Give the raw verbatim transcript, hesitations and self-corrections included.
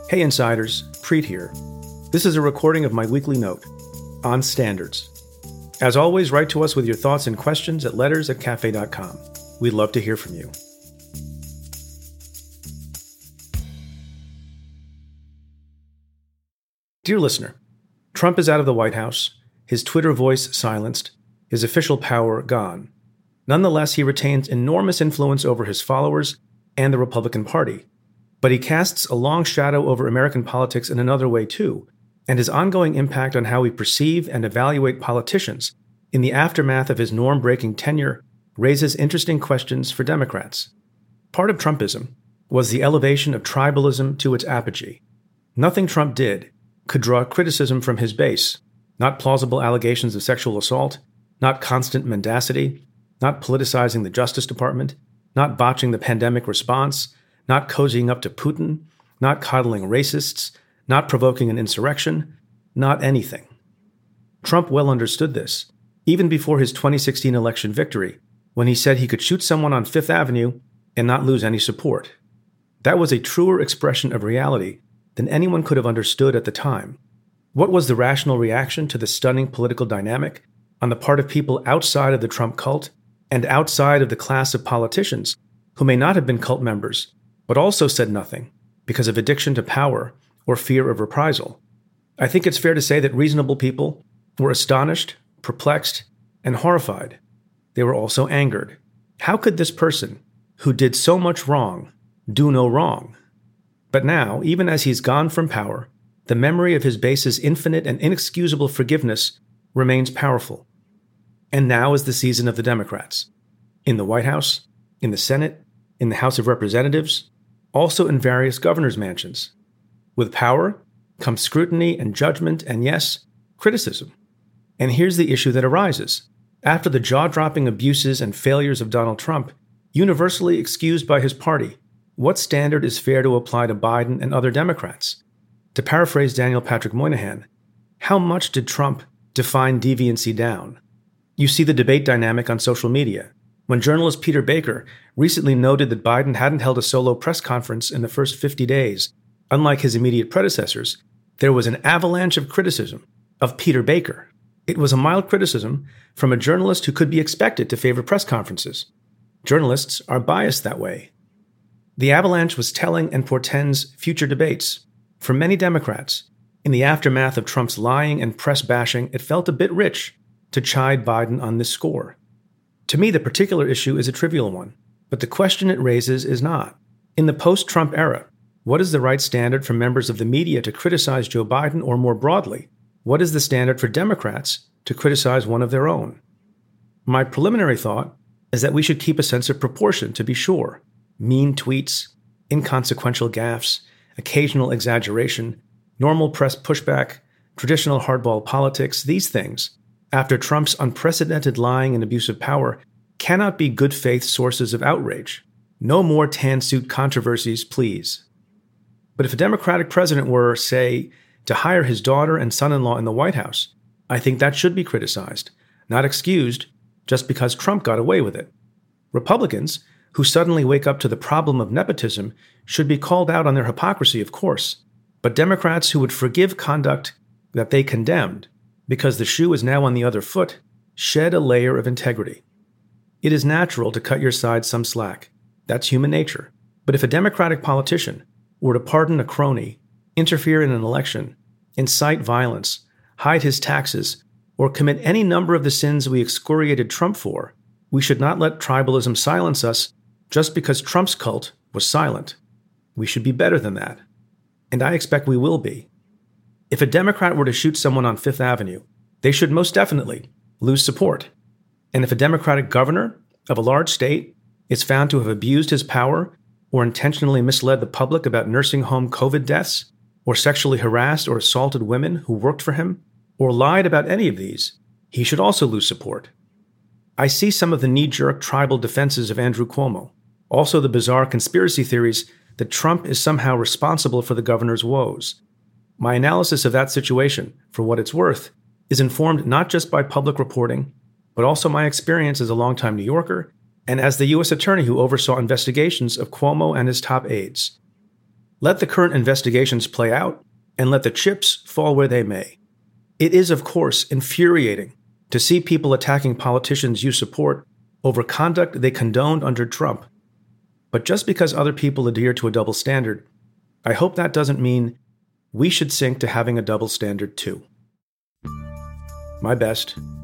Hey Insiders, Preet here. This is a recording of my weekly note on standards. As always, write to us with your thoughts and questions at letters at cafe dot com. We'd love to hear from you. Dear listener, Trump is out of the White House, his Twitter voice silenced, his official power gone. Nonetheless, he retains enormous influence over his followers and the Republican Party. But he casts a long shadow over American politics in another way too, and his ongoing impact on how we perceive and evaluate politicians in the aftermath of his norm-breaking tenure raises interesting questions for Democrats. Part of Trumpism was the elevation of tribalism to its apogee. Nothing Trump did could draw criticism from his base, not plausible allegations of sexual assault, not constant mendacity, not politicizing the Justice Department, not botching the pandemic response, not cozying up to Putin, not coddling racists, not provoking an insurrection, not anything. Trump well understood this, even before his twenty sixteen election victory, when he said he could shoot someone on Fifth Avenue and not lose any support. That was a truer expression of reality than anyone could have understood at the time. What was the rational reaction to the stunning political dynamic on the part of people outside of the Trump cult and outside of the class of politicians who may not have been cult members, but also said nothing because of addiction to power or fear of reprisal? I think it's fair to say that reasonable people were astonished, perplexed, and horrified. They were also angered. How could this person, who did so much wrong, do no wrong? But now, even as he's gone from power, the memory of his base's infinite and inexcusable forgiveness remains powerful. And now is the season of the Democrats. In the White House, in the Senate, in the House of Representatives, also in various governors' mansions. With power comes scrutiny and judgment and, yes, criticism. And here's the issue that arises. After the jaw-dropping abuses and failures of Donald Trump, universally excused by his party, what standard is fair to apply to Biden and other Democrats? To paraphrase Daniel Patrick Moynihan, how much did Trump define deviancy down? You see the debate dynamic on social media. When journalist Peter Baker recently noted that Biden hadn't held a solo press conference in the first fifty days, unlike his immediate predecessors, there was an avalanche of criticism of Peter Baker. It was a mild criticism from a journalist who could be expected to favor press conferences. Journalists are biased that way. The avalanche was telling and portends future debates. For many Democrats, in the aftermath of Trump's lying and press bashing, it felt a bit rich to chide Biden on this score. To me, the particular issue is a trivial one, but the question it raises is not. In the post-Trump era, what is the right standard for members of the media to criticize Joe Biden, or more broadly, what is the standard for Democrats to criticize one of their own? My preliminary thought is that we should keep a sense of proportion, to be sure. Mean tweets, inconsequential gaffes, occasional exaggeration, normal press pushback, traditional hardball politics, these things, after Trump's unprecedented lying and abuse of power, cannot be good faith sources of outrage. No more tan suit controversies, please. But if a Democratic president were, say, to hire his daughter and son-in-law in the White House, I think that should be criticized, not excused, just because Trump got away with it. Republicans, who suddenly wake up to the problem of nepotism, should be called out on their hypocrisy, of course. But Democrats who would forgive conduct that they condemned, because the shoe is now on the other foot, shed a layer of integrity. It is natural to cut your side some slack. That's human nature. But if a Democratic politician were to pardon a crony, interfere in an election, incite violence, hide his taxes, or commit any number of the sins we excoriated Trump for, we should not let tribalism silence us just because Trump's cult was silent. We should be better than that. And I expect we will be. If a Democrat were to shoot someone on Fifth Avenue, they should most definitely lose support. And if a Democratic governor of a large state is found to have abused his power or intentionally misled the public about nursing home COVID deaths, or sexually harassed or assaulted women who worked for him, or lied about any of these, he should also lose support. I see some of the knee-jerk tribal defenses of Andrew Cuomo, also the bizarre conspiracy theories that Trump is somehow responsible for the governor's woes. My analysis of that situation, for what it's worth, is informed not just by public reporting, but also my experience as a longtime New Yorker and as the U S attorney who oversaw investigations of Cuomo and his top aides. Let the current investigations play out, and let the chips fall where they may. It is, of course, infuriating to see people attacking politicians you support over conduct they condoned under Trump. But just because other people adhere to a double standard, I hope that doesn't mean we should sink to having a double standard too. My best,